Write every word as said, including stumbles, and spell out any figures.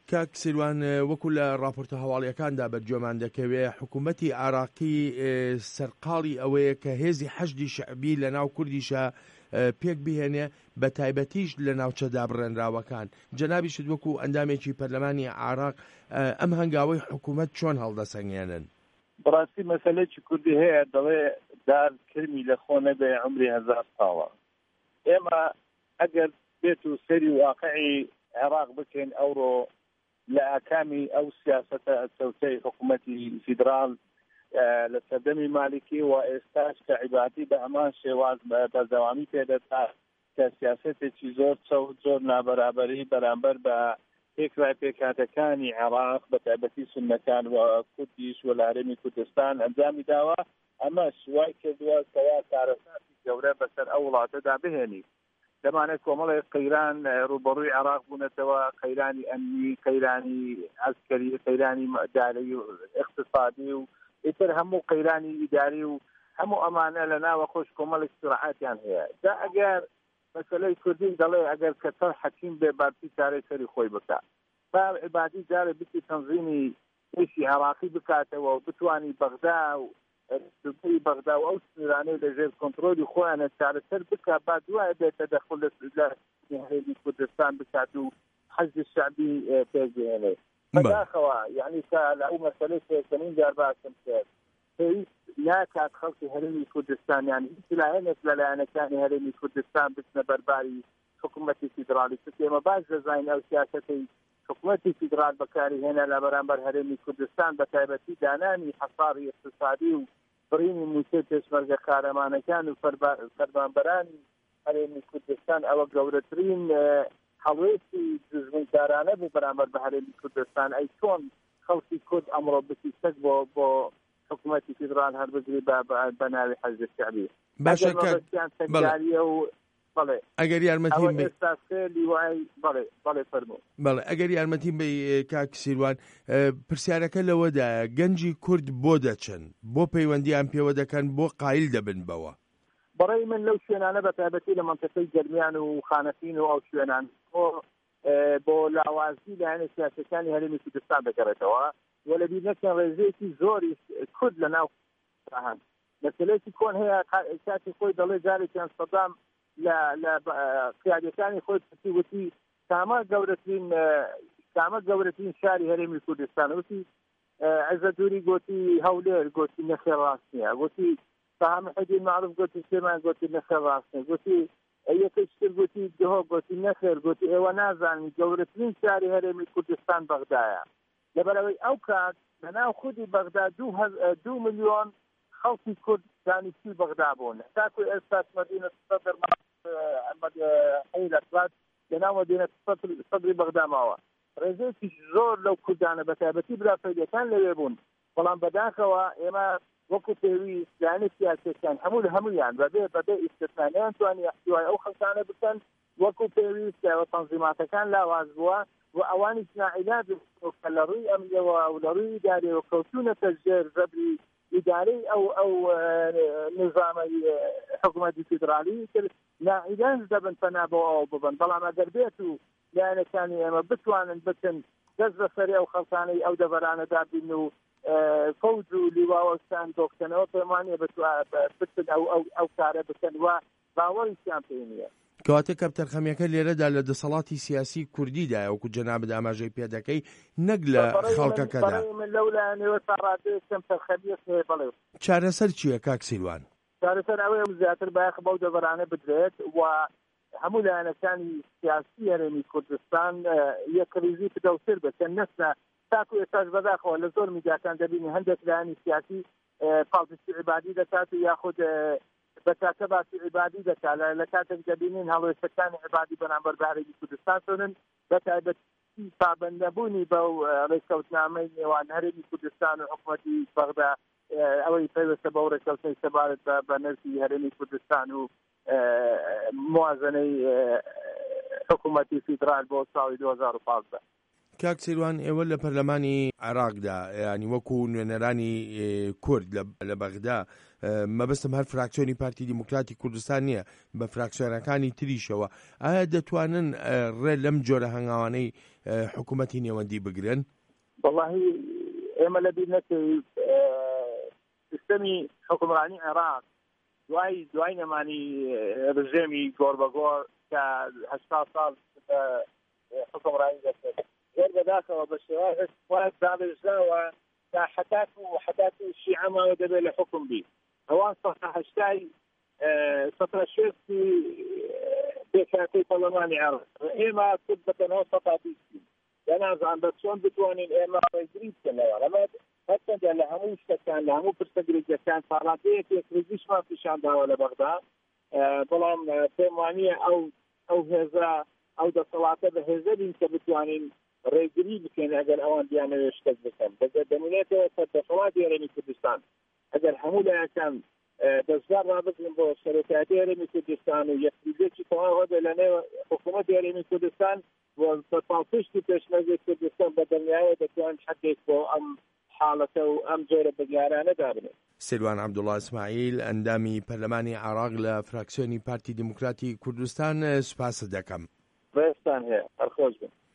کاک سیروان وەکو لە راپۆرتە هەواڵیەکاندا بەرجێمان دەکەوێت حکوومەتی عێراقی سەرقاڵی ئەوەیە کە هێزی حەشدی شەعبی لە ناو کوردیشە پێک بهێنێ بە تایبەتیش لە ناوچەدا بڕێنراوەکان. جەنابیشت وەکو ئەندامێکی پەرلەمانی عێراق ئەم هەنگاوەی حکوومەت چۆن هەڵدەسەنگێنن؟ بەڕاستی مەسەلەیەکی کوردی هەیە دەڵێ دار کرمی لە خۆ نەبێ عمری هەزار ساڵە. ئێمە ئەگەر بێت و سەری واقعی عێراق بکەین ئەوڕۆ لە ئاکامی ئەو سیاسەتە چەوتەی حکوومەتی فیدرال لە سەردەمی مالیکی و ئێستاش کە عیبادی بە هەمان شێواز بەردەوامی پێدەدا کە سیاسەتێکی زۆر چەوت زۆر نابەرابەری بەرامبەر بە پێکرای پێکهاتەکانی عێراق بە تایبەتی سوننەکان و کوردیش و لە هەرێمی کوردستان ئەنجامی داوە. ئەمەش وای کردووە کەوا کارەساتی گەورە بەسەر ئەو وڵاتەدا بهێنی. دەمانێت کۆمەڵی قەیران ڕوبەڕووی عێراق بوونەتەوە، قەیرانی ئەمنی، قەیرانی عەسکەری، قەیرانی دارایی و اقتصادی و ئیتر هەموو قەیرانی ئیداری و هەموو ئەمانە لە ناوە خۆش کۆمەڵێک سرعاتیان هەیە. دا ئەگەر مەسەلەی کوردی دەڵێ ئەگەر کەسەر حەکیم بێ بارتی چارەی سەری خۆی بکە، با عیبادی جارە بچی تەنظیمی ئیشی عێراقی بکاتەوە و بتوانی بەغدا و دوبی بەغدا و ئەو سنوورانەی لەژێر کۆنتڕۆلی خۆیانە چارەسەر بکە، با دوایە بێت تەدەخل لە هەرێمی کوردستان بکات و حەزی شەعبی پێگەێنێ. بەداخەوە یعنی کە لە ئەو مەسەلەی پێکەنین جار باسم کرد پێویست ناکات خەڵکی هەرێمی کوردستان یان هیچ لایەنێک لەلایەنەکانی هەرێمی کوردستان بچنە بەرباری حکوومەتی فیدرالی. ئێمە باش دەزانین ئەو سیاسەتەی حکوومەتی فیدرال بەکاری هێنا لە بەرامبەر هەرێمی کوردستان بە تایبەتی دانانی حەساری اقتصادی و بڕینی موچەی پێشمەرگە قارەمانەکان و فەرمانبەرانی هەرێمی کوردستان ئەوە گەورەترین هەڵوێستی دژمنکارانە بوو بەرامبەر بە هەرێمی کوردستان. ئەی چۆن خەڵکی کورد ئەمڕۆ بچی سەگ بۆ بۆ حکوومەتی فیدرال هەربگری بە ناوی حەزب شەعبی باشە بەڵێ ئەگەر یارمەتیم بەڵێ فەرموو بەڵێ ئەگەر یارمەتیم بە کاک سیروان پرسیارەکە لەوەدایە گەنجی کورد بۆ دەچن، بۆ پەیوەندیان پێوە دەکەن، بۆ قایل دەبن بەوە؟ بەڕێی من لەو شوێنانە بە تایبەتی لە مەنتەقەی گەرمیان و خانەفین و ئەو شوێنان بۆ لاوازی لایەنە سیاسەکانی هەرێمی کوردستان دەگەڕێتەوە و لە بیر نەکەن ڕێزەیەکی زۆری کورد لە ناو هەن مەسەلەیەکی کۆن هەیە کاتی خۆی دەڵێ جارێکیان سەدام لە قیادەکانی خۆی پرسی وتی کامە گەورەترین کامە گەورەترین شاری هەرێمی کوردستان، وتی عەزەدووری گوتی هەولێر، گوتی نەخێر ڕاست نییە، گوتی ساحەمە حەدین معروف گوتی سلێمان گوتی نەخێر ڕاست نییە، گوتی یەکەشتر گوتی دهۆ گوتی نەخێر، گوتی ئێوە نازانی گەورەترین شاری هەرێمی کوردستان بەغدایە. لەبەرەوەی ئەو کات لەناو خودی بەغدا دوو ملیۆن خەڵکی کورد دانیشتی بەغدا بوون. تاکو ئێستا مەدینە سەدر حیلەکات لەناو مەدینە سەدری بەغدا ماوە. ڕێزەیەکی زۆر لەو کوردانە بە تایبەتی برافەیدەکان لەوێ بوون، بەڵام بەداخەوە ئێمە وەکو پێویست لایەنە سیاسیەکان هەموو لە هەموویان بەبێ بەبێ ئیستثناییان توانی احتیوای ئەو خەڵکانە بکەن وەکو پێویست تەنزیماتەکان لاواز بووە و ئەوانی ناعیلاج کە لە ڕووی ئەمنیەوە و لە ڕووی ئیدارەوە کەوتونەتە ژێر زەبری ئیدارەی ئەو ئەو نظامەی حکوومەتی فیدرالی ناعیلاج دەبن پەنا بۆ ئەو ببن. بەڵام ئەگەر بێت و لایەنەکانی ئێمە بتوانن بچن دەست بەسەری ئەو خەڵکانەی ئەو دەبەرانەدا بین و فەوج و لیواوەستان دۆکتنەوە پەیمانێ بچن ئەو کارە بکەن و باوەڕیان پێ نییە. کەواتە کەپتەرخەمیەکە لێرەدا لە دەسەڵاتی سیاسی کوردیدا وەکو جەنابەت ئاماژەی پێ دەکەی نەک لە خەڵکەکەدا. چارەسەر چییە کاک سیروان؟ چارەسەر ئەوەیە زیاتر بایەخ بەو دەبەرانە بدرێت و هەموو لایەنەکانی سیاسی هەرێمی کوردستان یەکریزی پدەوتر بکەن، نەچنە تاکو ئێستاش بەداخەوە لە زۆر میدیاکان دەبینی هەندێک لایەنی سیاسی پاڵپشتی عیبادی دەکات و یاخود بەتاکە باسی عیبادی دەکات لە کاتێک دەبینین هەڵوێستەکانی عیبادی بەرامبەر بە هەرێمی کوردستان سۆنن بە تایبەتی پابەندەبوونی بەو ڕێککەوتنامەی نێوان هەرێمی کوردستان و حکوومەتی بەغدا ئەوەی پێویستە بەو ڕێککەوتنەی سەبارەت بە نەرخی هەرێمی کوردستان و موازنەی حکوومەتی فیدرال بۆ ساڵی دوو هەزار و پانزدە. کاک سیروان ئێوە لە پەرلەمانی عێراقدا ینی وەکو نوێنەرانی کورد لە بەغدا مەبەستم هەر فراکسیۆنی پارتی دیموکراتی کوردستان نییە، بە فراکسیۆنەکانی تریشەوە ئایا دەتوانن ڕێ لەم جۆرە هەنگاوانەی حکوومەتی نێوەندی بگرن؟ والله ئێمە لە بینەکەی سیستەمی حکومڕانی عێراق دوای دوای نەمانی ڕژێمی گۆڕ بە گۆڕ کە هەشتا ساڵ حکومڕانی دەکرێت زۆر بەداخەوە بە شێوازی دابێژراوە تا حتات و حتات شیعە ماوە دەبێت لە حکم بی ئەوان سەد هەشتای سەد شێستی پێکهاتەی پەرلەمانی عێراق ئێمە کورد بەتەنەوە سەد بیست دەنازان بە چۆن بتوانین ئێمە ڕێگری بکەنەوە ئەمە هەرچەندە لە هەموو شتەکان لە هەموو پرسەگرێکەکان ساڵاتەیەکێک ریزیشمان پیشانداوە لە بەغدا بەڵام پێم وانییە ئەو ئەو هێزە ئەو دەسەڵاتە بە هێزە بین کە بتوانین ڕێگری بکەین ئەگەر ئەوان دیانەوێ شتێک بکەن دەمونێتەوە سەردەسەڵاتی هەرێمی کوردستان ئەگەر هەموو لایەکان دەستگار ڕابگرن بۆ سەرۆکایەتی هەرێمی کوردستان و یەکتریزێکی تەواو هەبێ لەنێو حکوومەتی هەرێمی کوردستان بە پاڵپشتی پێشمەرگەی کوردستان بە دڵنیاییەوە دەتوان حەقێک بۆ ئەم حاڵەتە و ئەم جۆرە بەگیارانە دابنێت. سیروان عەبدوڵڵا ئیسماعیل ئەندامی پەرلەمانی عێراق لە فراکسیۆنی پارتی دیموکراتی کوردستان سوپاس دەکەم. ڕێستان هەیە هەرخۆش بن.